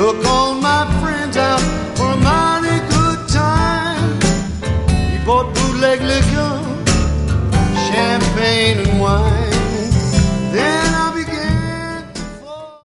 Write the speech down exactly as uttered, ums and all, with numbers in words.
Took all my friends out for a mighty good time. He bought bootleg liquor, champagne and wine.